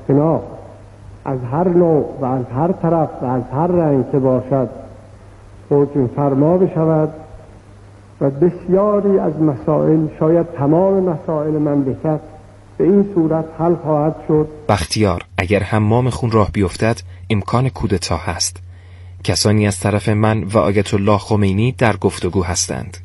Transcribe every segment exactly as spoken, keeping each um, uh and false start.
شناخت از هر نوع و از هر طرف و از هر رنگ که باشد حکم فرما بشود و بسیاری از مسائل، شاید تمام مسائل مملکت به این صورت حل خواهد شد. بختیار: اگر حمام خون راه بیفتد امکان کودتا هست. کسانی از طرف من و آیت الله خمینی در گفتگو هستند.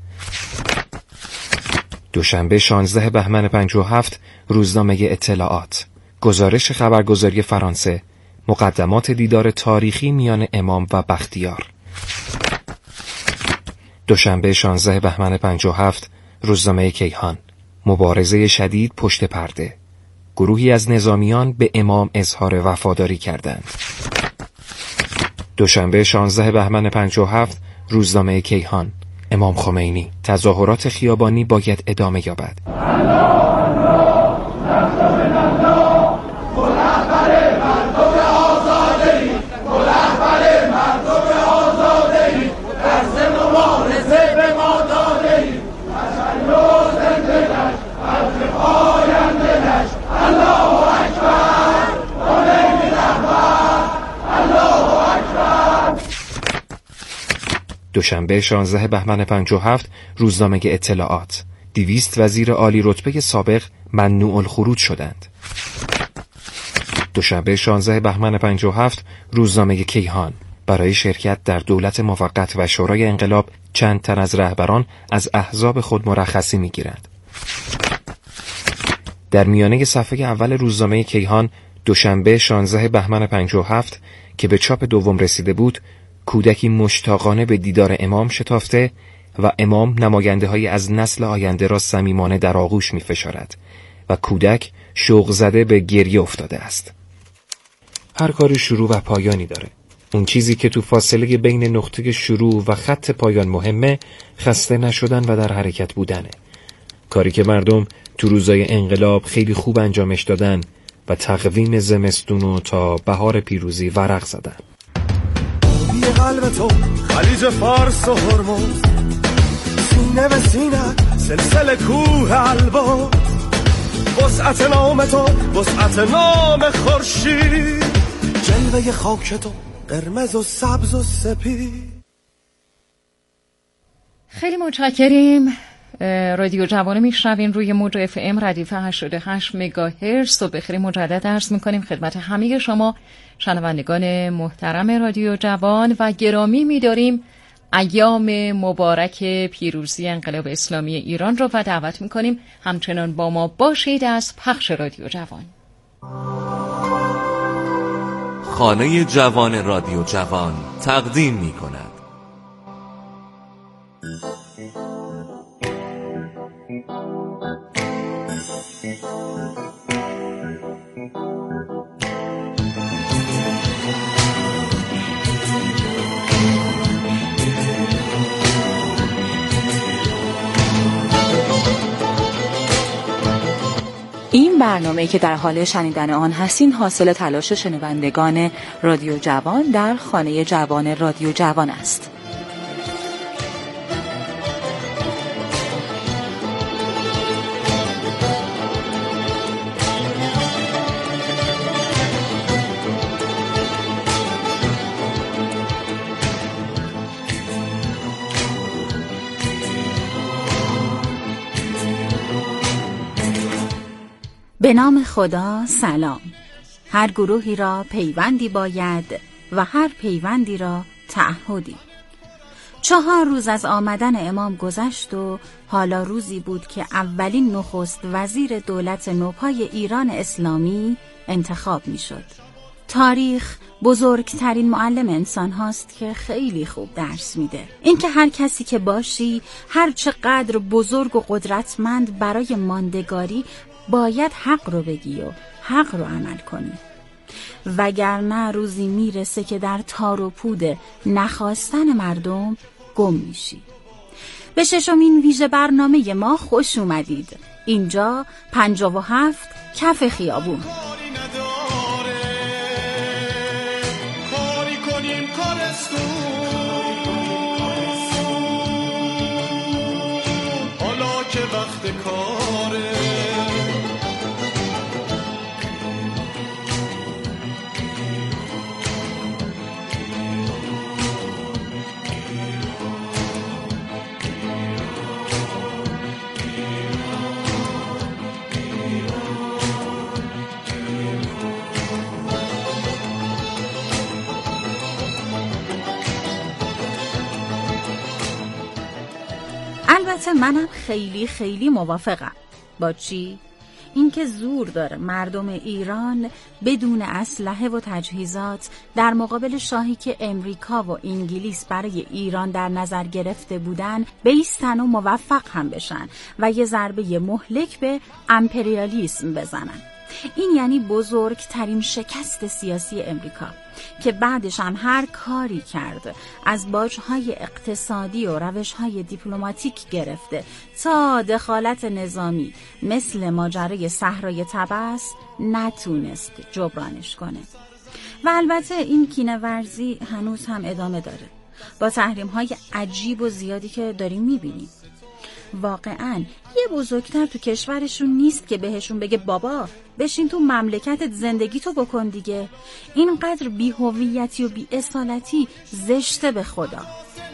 دوشنبه شانزده بهمن پنجاه و هفت، روزنامه اطلاعات. گزارش خبرگزاری فرانسه. مقدمات دیدار تاریخی میان امام و بختیار. دوشنبه شانزده بهمن پنجاه و هفت، روزنامه کیهان. مبارزه شدید پشت پرده. گروهی از نظامیان به امام اظهار وفاداری کردند. دوشنبه شانزده بهمن پنجاه و هفت، روزنامه کیهان. امام خمینی: تظاهرات خیابانی باید ادامه یابد. دوشنبه شانزده بهمن پنجاه و هفت، روزنامه اطلاعات. دویست وزیر عالی رتبه سابق ممنوع الخروج شدند. دوشنبه شانزده بهمن پنجاه و هفت، روزنامه کیهان. برای شرکت در دولت موقت و شورای انقلاب چند تن از رهبران از احزاب خود مرخصی می‌گیرند. در میانه صفحه اول روزنامه کیهان دوشنبه شانزده بهمن پنجاه و هفت که به چاپ دوم رسیده بود، کودکی مشتاقانه به دیدار امام شتافته و امام نماینده‌های از نسل آینده را صمیمانه در آغوش می‌فشارد و کودک شوق زده به گریه افتاده است. هر کاری شروع و پایانی داره. اون چیزی که تو فاصله بین نقطه شروع و خط پایان مهمه، خسته نشدن و در حرکت بودنه. کاری که مردم تو روزای انقلاب خیلی خوب انجامش دادن و تقویم زمستونو تا بهار پیروزی ورق زدن. قلب تو خلیج فارس و هرمز، سینه به سینه سلسله کوه البرز، وسعت نام تو وسعت نام خورشید، جلوه خاک تو قرمز و سبز و سپید. خیلی متشکریم. رادیو جوانه میشنوین روی موج اف ام ردیف هشتاد و هشت مگاهرتز. صبح بخیر مجدد عرض میکنیم خدمت همه شما شنوندگان محترم رادیو جوان و گرامی می‌داریم ایام مبارک پیروزی انقلاب اسلامی ایران رو و دعوت میکنیم همچنان با ما باشید از پخش رادیو جوان. خانه جوان رادیو جوان تقدیم میکند این برنامه که در حال شنیدن آن هستین حاصل تلاش شنوندگان رادیو جوان در خانه جوان رادیو جوان است. به نام خدا سلام. هر گروهی را پیوندی باید و هر پیوندی را تعهدی. چهار روز از آمدن امام گذشت و حالا روزی بود که اولین نخست وزیر دولت نوپای ایران اسلامی انتخاب می شد. تاریخ بزرگترین معلم انسان هاست که خیلی خوب درس میده. اینکه هر کسی که باشی هر چقدر بزرگ و قدرتمند برای ماندگاری باید حق رو بگی و حق رو عمل کنی، وگرنه روزی میرسه که در تار و پود نخواستن مردم گم میشی. به ششمین ویژه برنامه ما خوش اومدید. اینجا پنجاه و هفت کف خیابون. حالا که وقت کاره البته منم خیلی خیلی موافقم. با چی؟ اینکه زور داره مردم ایران بدون اسلحه و تجهیزات در مقابل شاهی که امریکا و انگلیس برای ایران در نظر گرفته بودن بایستن و موفق هم بشن و یه ضربه مهلک به امپریالیسم بزنن. این یعنی بزرگترین شکست سیاسی امریکا که بعدش هم هر کاری کرد، از باج‌های اقتصادی و روش‌های دیپلماتیک گرفته تا دخالت نظامی مثل ماجرای صحرای طبس نتونست جبرانش کنه. و البته این کینه‌ورزی هنوز هم ادامه داره با تحریم‌های عجیب و زیادی که داریم می‌بینیم. واقعاً یه بزرگتر تو کشورشون نیست که بهشون بگه بابا بشین تو مملکتت زندگی تو بکن دیگه. اینقدر بی‌هویتی و بی‌اصالتی زشته به خدا.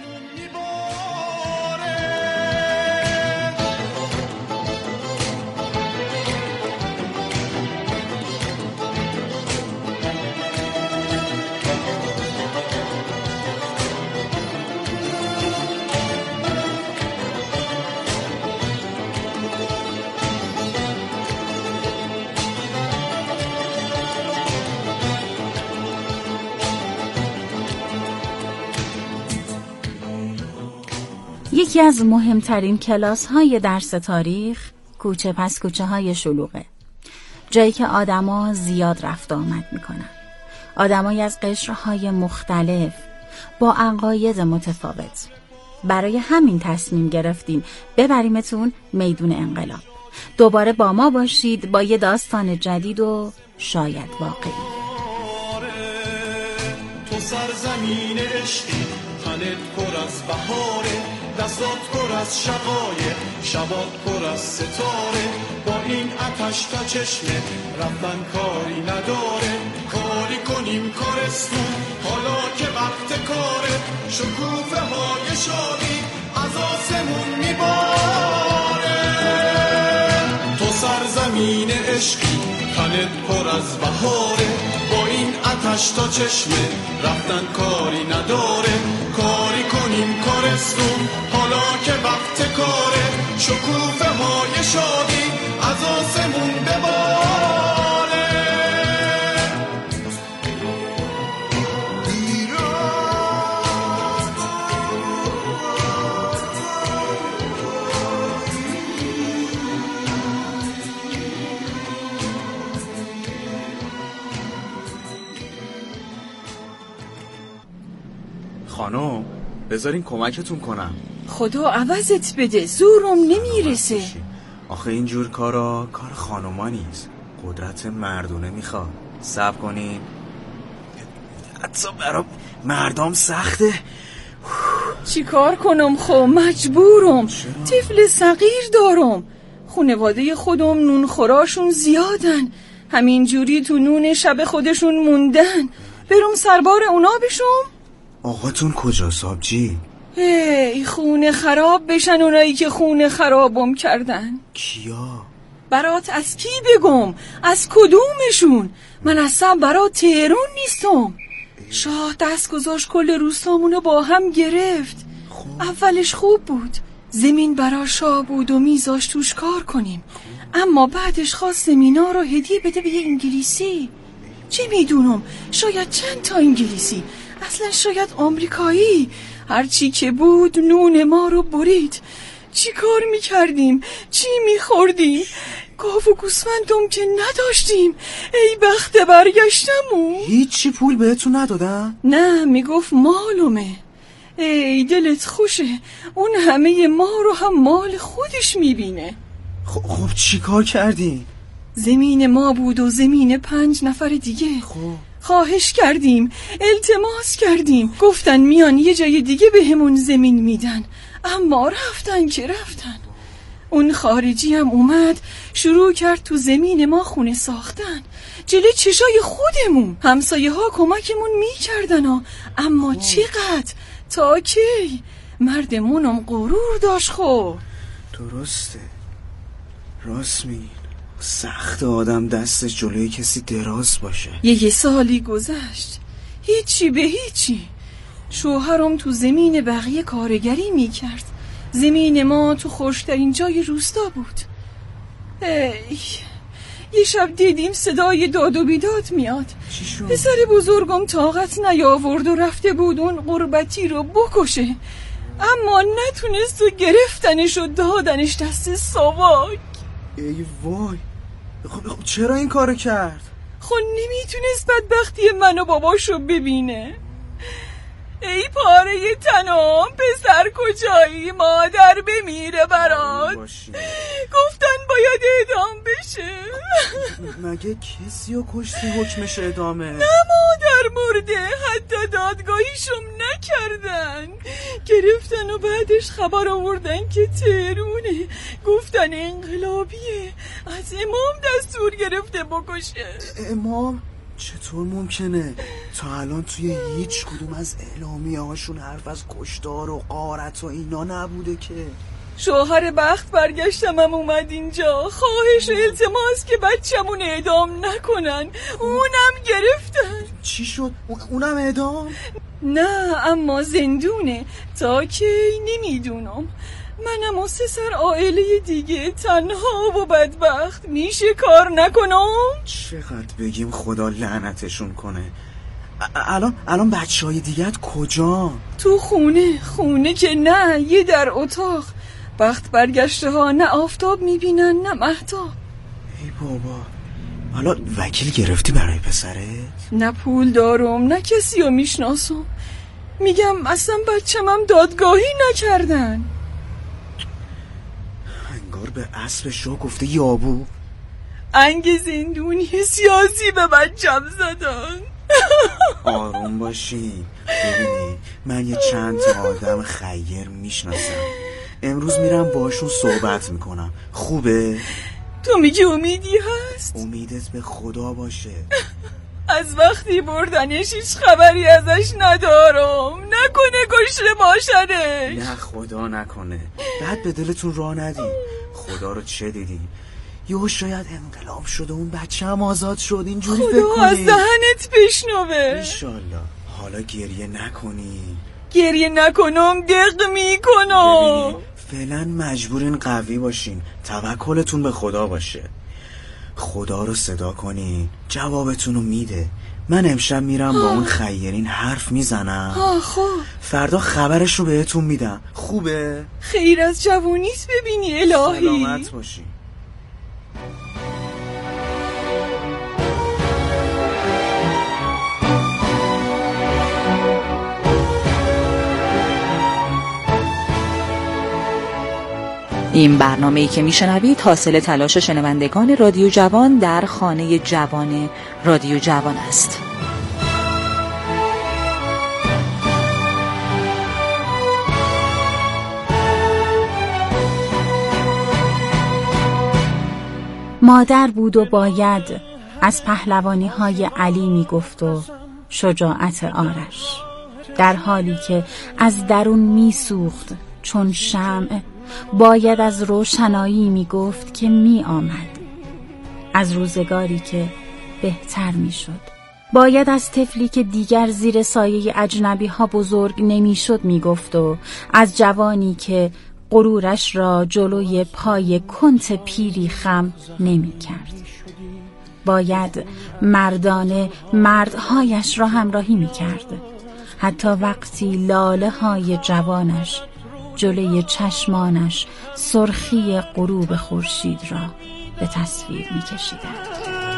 یکی از مهمترین کلاس های درس تاریخ کوچه پس کوچه های شلوغه، جایی که آدما زیاد رفت آمد میکنن، آدمایی از قشرهای مختلف با عقاید متفاوت. برای همین تصمیم گرفتیم ببریمتون میدون انقلاب. دوباره با ما باشید با یه داستان جدید و شاید واقعی. تو سرزمین عشقی، تنت پر از بهاره، دستات پر از شقایق، شبات پر از ستاره. با این آتش تا چشمه رفتن کاری نداره، کاری کنیم کارستون حالا که وقت کاره. شکوفه های شادی از آسمون میباره. تو سرزمین عشقی، تنت پر از بهاره. با این آتش تا چشمه رفتن کاری نداره، کاری کنیم کارستون حالا که وقت کاره. شکوفه های شادی از آسمون بباره. خانم بذارین کمکتون کنم. خدا عوضت بده، زورم نمیرسه. آخه اینجور کارا کار خانوما نیست، قدرت مردونه میخواد. صبر کنین، حتی برای مردم سخته. چی کار کنم خب؟ مجبورم. طفل صغیر دارم، خانواده خودم نون خوراشون زیادن، همین جوری تو نون شب خودشون موندن. برم سربار اونا بشم؟ آقاتون کجاست آبجی؟ ای خونه خراب بشن اونایی که خونه خرابم کردن. کیا؟ برات از کی بگم؟ از کدومشون؟ من اصلا برات تهرون نیستم. شاه دست گذاشت کل روستامونو با هم گرفت. خوب. اولش خوب بود، زمین برا شاه بود و میذاش توش کار کنیم، اما بعدش خواست زمینا رو هدیه بده به یه انگلیسی. چی میدونم، شاید چند تا انگلیسی، اصلا شاید آمریکایی. هرچی که بود نون ما رو برید. چی کار میکردیم؟ چی میخوردیم؟ گاو و گوسفندم که نداشتیم. ای بخت برگشتمون. هیچی پول بهتون ندادن؟ نه، میگفت مالومه. ای دلت خوشه، اون همه ما رو هم مال خودش میبینه. خب خب چی کار کردین؟ زمین ما بود و زمین پنج نفر دیگه. خب خواهش کردیم، التماس کردیم، گفتن میان یه جای دیگه به همون زمین میدن، اما رفتن که رفتن. اون خارجی هم اومد شروع کرد تو زمین ما خونه ساختن جلوی چشای خودمون. همسایه ها کمکمون میکردن ها. اما چقدر؟ تا کی؟ مردمونم غرور داشت. خب درسته، راست میگین، سخت آدم دستش جلوی کسی دراز باشه. یه, یه سالی گذشت، هیچی به هیچی. شوهرم تو زمین بقیه کارگری میکرد، زمین ما تو خوشترین جای روستا بود. ای یه شب دیدیم صدای داد و بیداد میاد. پسر بزرگم طاقت نیاورد و رفته بود اون قربتی رو بکشه، اما نتونست و گرفتنش و دادنش دست ساواک. ای وای، خب چرا این کارو کرد؟ خب نمیتونست بدبختی من و باباشو ببینه. ای پاره تنام، پسر کجایی؟ مادر بمیره برات. گفتن باید اعدام بشه. مگه کسی رو کشتی حکمش اعدامه؟ نه مادر مرده، حتی دادگاهیشم نکردن. گرفتن و بعدش خبر آوردن که تهرونه. گفتن انقلابیه، از امام دستور گرفته بکشه. امام؟ چطور ممکنه؟ تا الان توی هیچ کدوم از اعلامیه هاشون حرف از کشتار و غارت و اینا نبوده که. شوهر بخت برگشتم هم اومد اینجا، خواهش و التماس که بچمون اعدام نکنن. اونم گرفتن. چی شد؟ اونم اعدام؟ نه اما زندونه تا کی نمیدونم. منم و سه سر عائله دیگه تنها و بدبخت میشه کار نکنم. چقدر بگیم خدا لعنتشون کنه. الان الان بچهای دیگت کجا؟ تو خونه. خونه که نه، یه در اتاق. بخت برگشته ها نه آفتاب میبینن نه مهتاب. ای بابا، حالا وکیل گرفتی برای پسرت؟ نه پول دارم نه کسی رو میشناسم. میگم اصلا بچم هم دادگاهی نکردن. انگار به اسب شو گفته یابو. انگ زندونی سیاسی به بچم زدن. آروم باشی. ببینی من یه چند تا آدم خیر میشناسم، امروز میرم باشون صحبت میکنم. خوبه؟ تو میگی امیدی هست؟ امیدت به خدا باشه. از وقتی بردنش هیچ خبری ازش ندارم. نکنه کشته باشنش. نه خدا نکنه. بعد به دلتون راه ندی. خدا رو چه دیدی؟ یهو شاید انقلاب شده اون بچه هم آزاد شد. اینجوری فکر کنی. خدا از دهنت بشنوه. انشالله. حالا گریه نکنی. گریه نکنم دق میکنم. فعلا مجبورین قوی باشین، توکلتون به خدا باشه. خدا رو صدا کنین، جوابتون رو میده. من امشب میرم با اون خیرین حرف میزنم. خب فردا خبرش رو بهتون میدم. خوبه؟ خیر از جوونیت ببینی الهی. سلامت باشی. این برنامه‌ای که میشنوید حاصل تلاش شنوندگان رادیو جوان در خانه جوان رادیو جوان است. مادر بود و باید از پهلوانی های علی می گفت و شجاعت آرش، در حالی که از درون می سوخت چون شمع. باید از روشنایی می گفت که می آمد، از روزگاری که بهتر می شد. باید از طفلی که دیگر زیر سایه اجنبی ها بزرگ نمی شد می گفت و از جوانی که غرورش را جلوی پای کنت پیری خم نمی کرد. باید مردانه مردهایش را همراهی می کرد، حتی وقتی لاله های جوانش جلوی چشمانش سرخی غروب خورشید را به تصویر می کشیدند.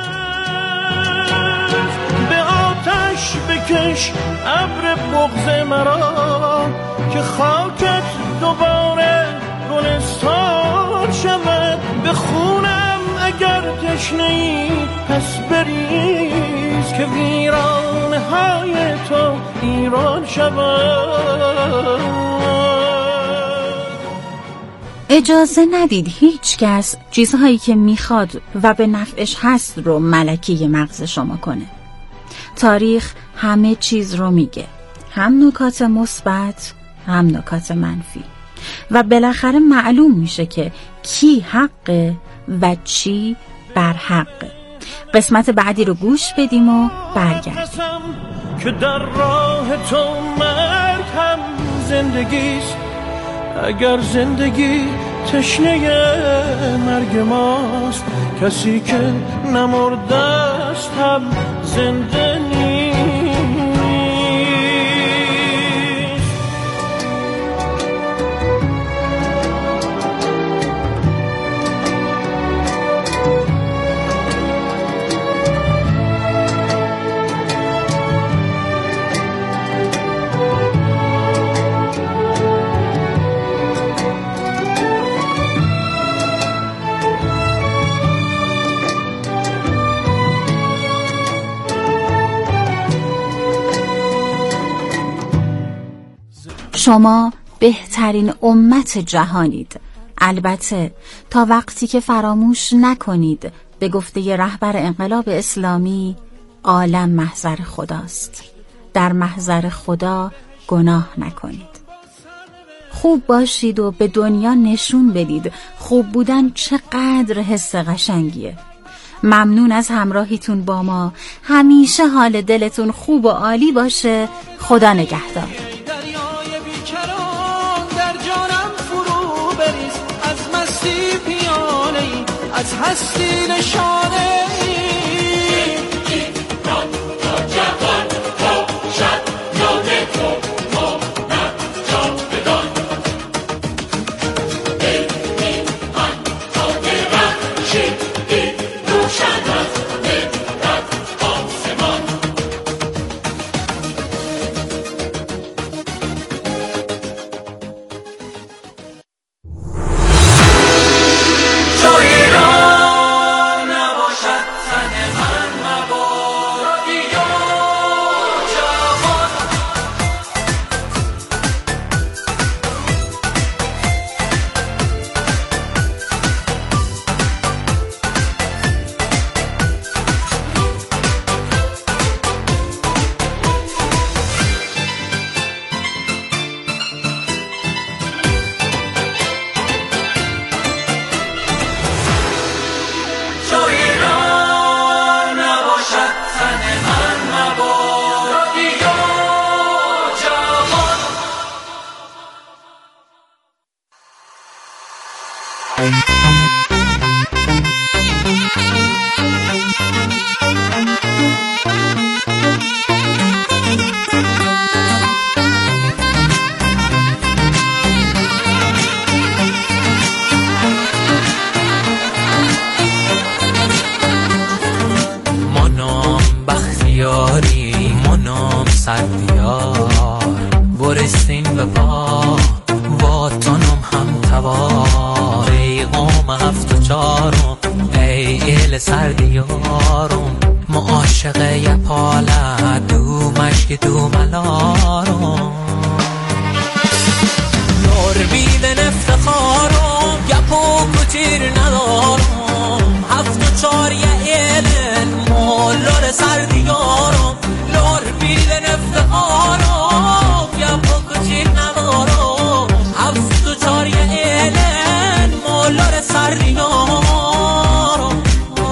به آتش بکش ابر بغض مرا که خاکت دوباره گلستان شود. به خونم اگر تشنه‌ای پس بریز که ویرانه های تو ایران شود. اجازه ندید هیچ کس چیزهایی که میخواد و به نفعش هست رو ملکی مغز شما کنه. تاریخ همه چیز رو میگه، هم نکات مثبت هم نکات منفی، و بالاخره معلوم میشه که کی حقه و چی بر حقه. قسمت بعدی رو گوش بدیم و برگردیم. که در راه تو مرگ هم زندگیست، اگر زندگی تشنه مرگ ماست، کسی که نمرده است هم زنده نیست. شما بهترین امت جهانید، البته تا وقتی که فراموش نکنید به گفته رهبر انقلاب اسلامی عالم محضر خداست، در محضر خدا گناه نکنید. خوب باشید و به دنیا نشون بدید خوب بودن چقدر حس قشنگیه. ممنون از همراهیتون با ما، همیشه حال دلتون خوب و عالی باشه. خدا نگهدار. از هستی نشانه برستین به پا واتونم هم توار ای قوم هفت و چارم ای ایل سردیارم ما عاشق یه پاله دو مشک دو ملارم نور بیدن افتخارم گپ و کتیر ندارم هفت و چار یه ایلن مولار سردیارم نور بیدن افتخارم گپ و کتیر ندارم هفت و چار یه ایلن مولار سردیارم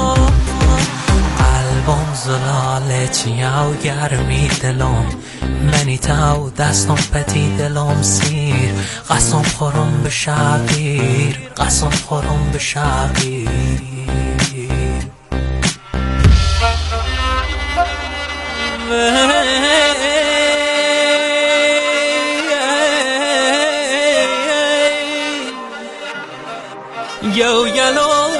قلبم زلاله چیاو گرمی دلم منی تاو دستم پتی دلم سیر قسم خورم به شبیر قسم خورم به شبیر یو یلوم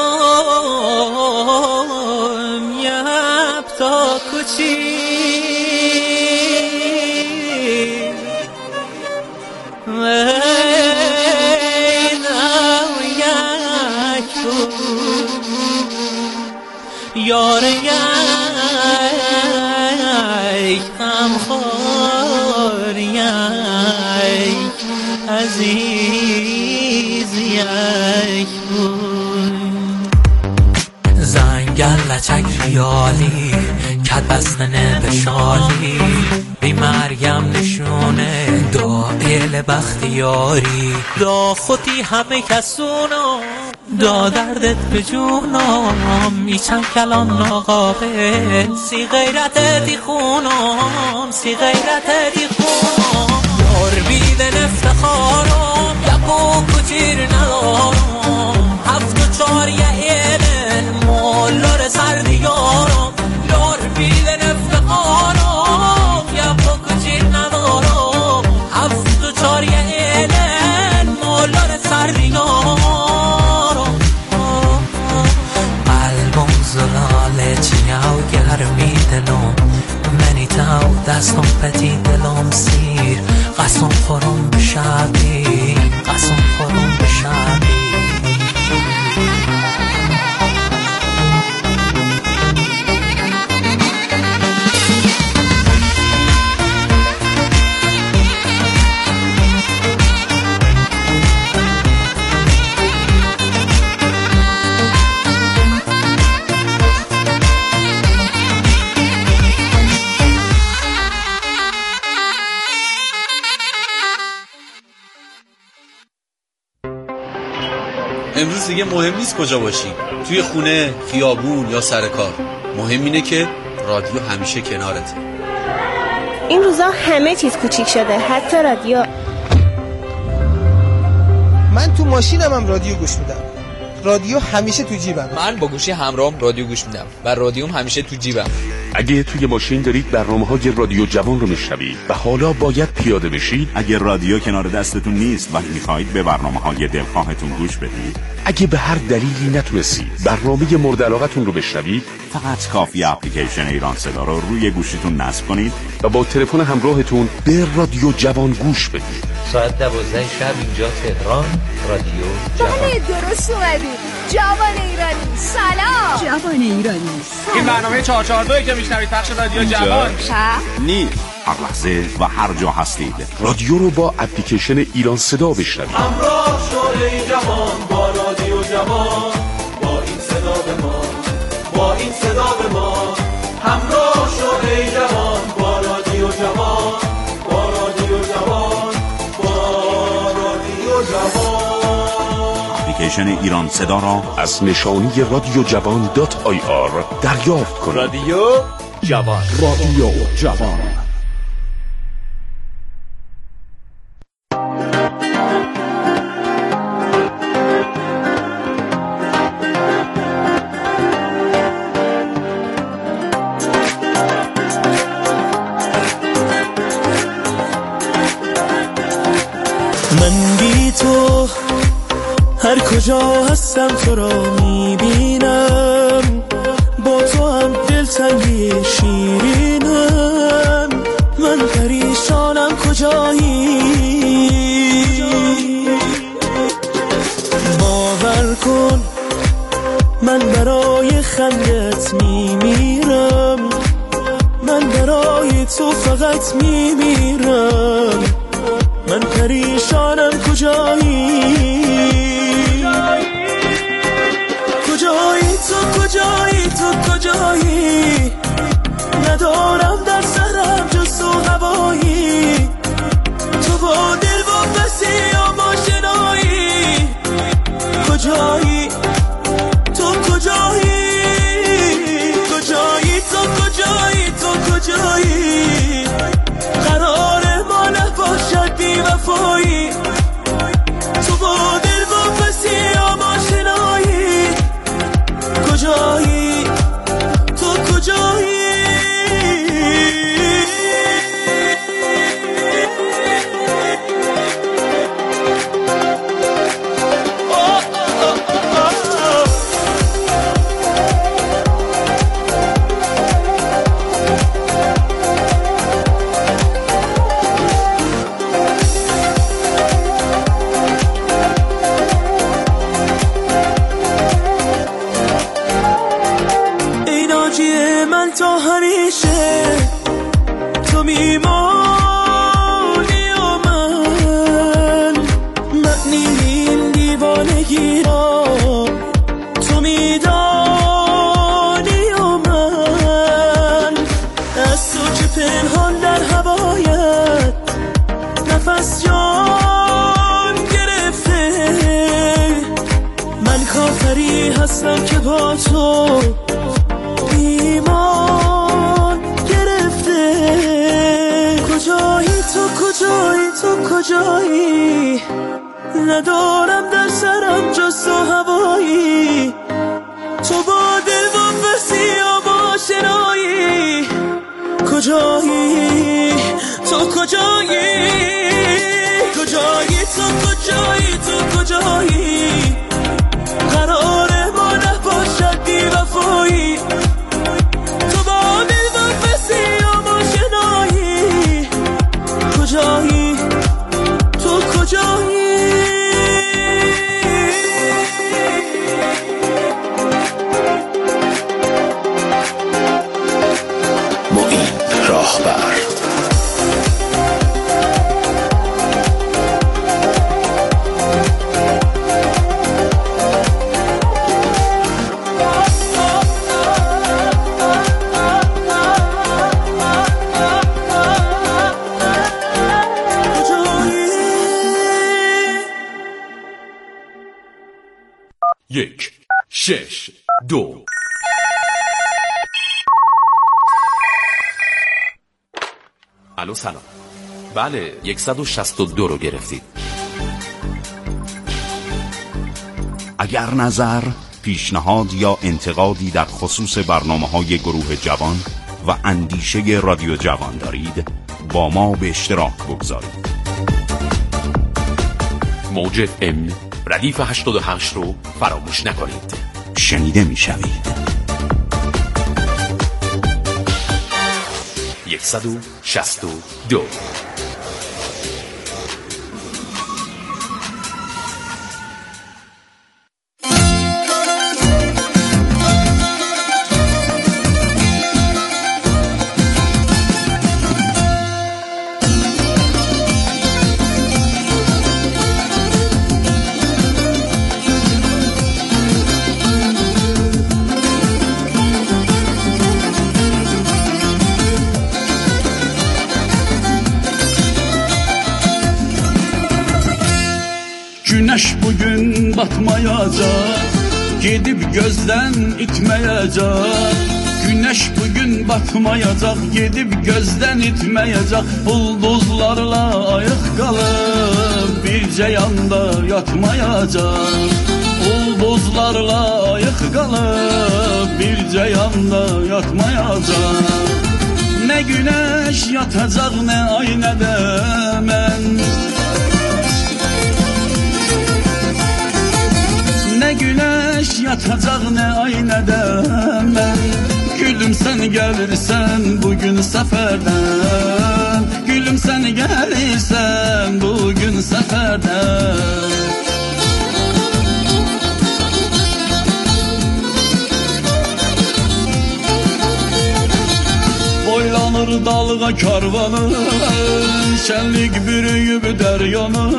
یب تا کچی یار یک هم خور یک عزیز یک بود زنگل لچک ریالی کد بستنه به شالی بی مرگم نشونه دا ایل بختیاری دا خودی همه کسونم دا دردت به جونم میچم کلام ناقابل سی غیرت دی خونم سی غیرت دی خونم یار بیدن افتخارم بوکو تیر ندارم هفت و چار یه ایلن مولار سردیارم لار بیل نفتقارم یه بوکو تیر ندارم هفت و چار یه ایلن مولار سردیارم قلبم زلاله چیاو گرمی دلم منی تاو دستم پتی دلم سیر قسم خورم به شبی قسم خورم به شبی امروز دیگه مهم نیست کجا باشی، توی خونه، خیابون یا سر کار. مهم اینه که رادیو همیشه کنارته. این روزا همه چیز کوچیک شده، حتی رادیو. من تو ماشینم هم رادیو گوش میدم. رادیو همیشه تو جیبم. من با گوشی همراهم رادیو گوش میدم و رادیوم همیشه تو جیبم. اگه توی ماشین دارید برنامه‌های رادیو جوان رو میشنوید و حالا باید پیاده بشید، اگه رادیو کنار دستتون نیست و میخواهید به برنامه‌های دلخواهتون گوش بدید، اگه به هر دلیلی نتونستید برنامه مورد علاقتون رو بشنوید، فقط کافی اپلیکیشن ایران صدا رو روی گوشیتون نصب کنید و با تلفن همراهتون به رادیو جوان گوش بدید. ساعت دوازده شب اینجا تهران، رادیو جوان. بله درست اومدید. جوان ایرانی سلام. جوان ایرانی سلام. این برنامه چهار چهار دو که میشنوید پخش رادیو جوان نیست. هر لحظه و هر جا هستید رادیو رو با اپلیکیشن ایران صدا بشنوید. همراه شو ای جوان با رادیو جوان، با این صدا به ما، با این صدا به ما. همراه شو ای جوان با رادیو جوان، با رادیو جوان، با رادیو جوان. اپلیکیشن ایران صدا را از نشانی رادیو جوان دات آی آر دریافت کنید. رادیو جوان، رادیو جوان. من بی تو هر کجا هستم تو را میبینم، با تو هم دلتنگی شیرینم. من پریشانم کجایی، باور کن من برای خندت میمیرم، من برای تو فقط میمیرم. من پریشانم کجایی، کجایی تو، کجایی تو، کجایی؟ ندارم در سرم جز تو هوایی، تو با دل و بسیام آشنایی. کجایی تو، کجایی؟ کجایی تو، کجایی تو، کجایی؟ قرار ما نباشد بی وفایی، تو با دل و بسیام آشنایی. کجایی تو، کجایی؟ تا همیشه تو میمانی و من، معنی این دیوانگی را تو میدانی و من. از تو که پنهان در هوایت نفس جان گرفته، من کافری هستم که با تو ایمان گرفته. کجایی تو، کجایی تو، کجایی؟ ندارم در سرم جز تو هوایی، تو با دل و بسیار با شنایی، کجایی تو کجایی کجایی تو کجایی تو کجایی قرار ما نباشد بی وفایی، تو با دل و بسیار با شنایی، کجایی تو کجایی. یک شش دو. الو سلام. بله صد و شصت و دو رو گرفتید. اگر نظر، پیشنهاد یا انتقادی در خصوص برنامه‌های گروه جوان و اندیشه رادیو جوان دارید، با ما به اشتراک بگذارید. موج اف ام ردیف هشتاد و هشت رو فراموش نکنید. شنیده می شوید. صد و شصت و دو. Güneş bugün batmayacak, gidip gözden itmeyecek. Güneş bugün batmayacak, gidip gözden itmeyecek. Ulduzlarla ayık kalıp bir ceyanda yatmayacak. Ulduzlarla ayık kalıp bir ceyanda yatmayacak. Ne güneş yatacak ne ay ne de men. Ne güneş yatacak ne ay ne de ben. Gülüm sen gelirsen bugün seferden. Gülüm sen gelirsen bugün seferden. Boylanır dalga karvanı, şenlik bürüyüp deryanı.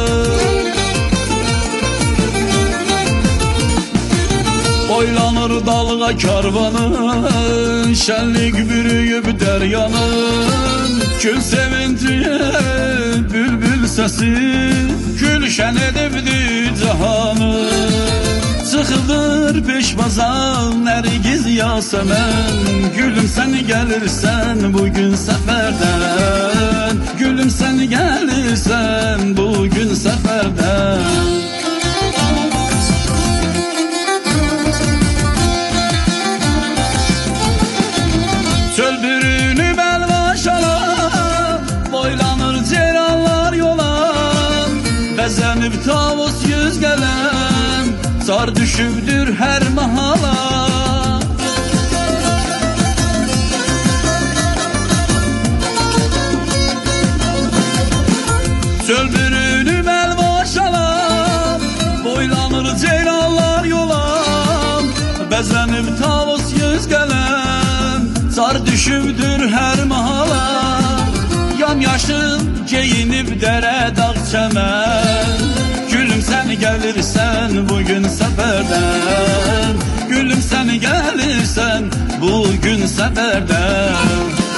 Boylanır dalga karvanı, şenlik bürüyüp deryanın. Gül sevinci, bülbül sesi, gülşen edibdi cahanı. Çıkıldır peşbazan, Nergiz Yasemen. Gülüm sen gelirsen bugün seferden. Gülüm sen gelirsen bugün seferden. Çöl bürünü belvaşalar, boylanır ceylanlar yola. Bezenip tavus yüz gelen, zar düşübdür her mahala. Çöl bürünü belvaşalar, boylanır ceylanlar yola. Bezenip tavus yüz gelen, zar düşübdür her mahala. Yamyaşıl geyinip dere dağ çemen. Gülüm sen gelirsen bugün seferden. Gülüm sen gelirsen bugün seferden.